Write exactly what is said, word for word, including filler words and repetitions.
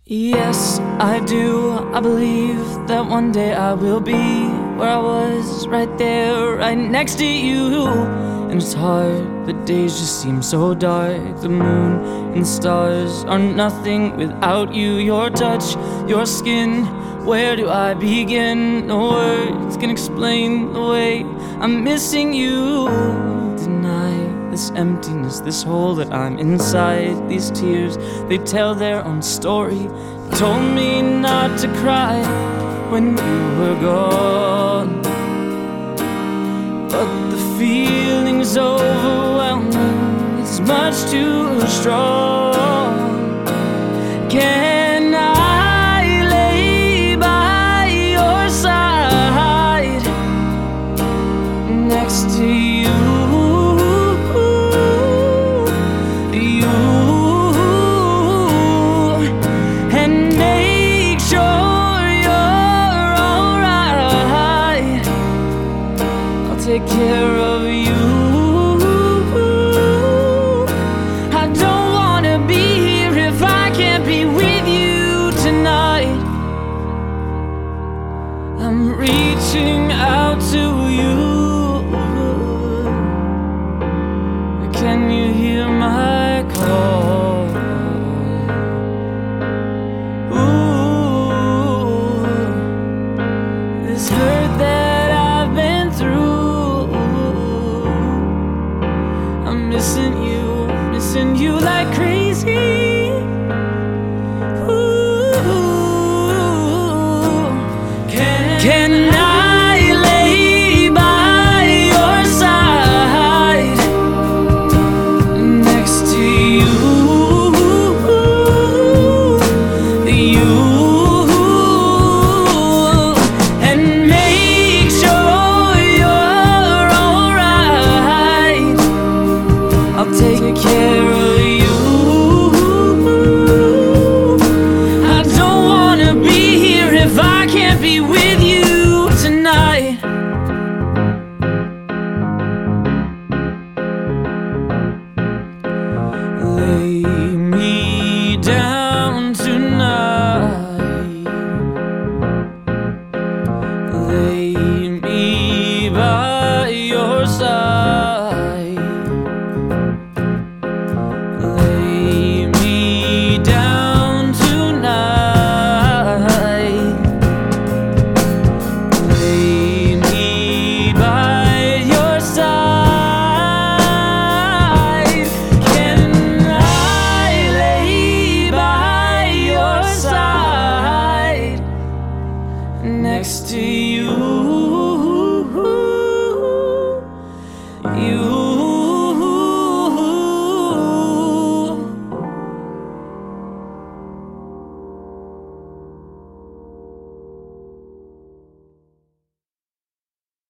Yes, I do. I believe that one day I will be where I was, right there, right next to you. And it's hard, the days just seem so dark. The moon and the stars are nothing without you. Your touch, your skin, where do I begin? No words can explain the way I'm missing you. Deny this emptiness, this hole that I'm inside. These tears, they tell their own story. You told me not to cry when you were gone, but the feeling's overwhelming. It's much too strong. Can I lay by your side next to you? Take care of you. I don't wanna be here if I can't be with you tonight. I'm reaching out to you. Can you hear my call? Ooh, this hurt that I've been through. Missing you, missing you like crazy. Ooh, can, can I lay by your side next to you? You and make sure you're alright. I'll take care of you. I don't wanna be here if I can't be with you tonight. Lay me down tonight. Lay me by your side. Lay me down tonight. Lay me by your side. Can I lay by your side next to you?